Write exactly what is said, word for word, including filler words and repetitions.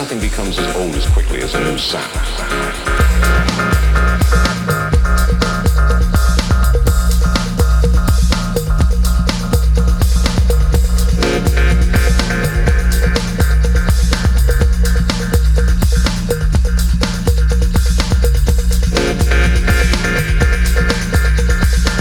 nothing becomes as old as quickly as a new sound.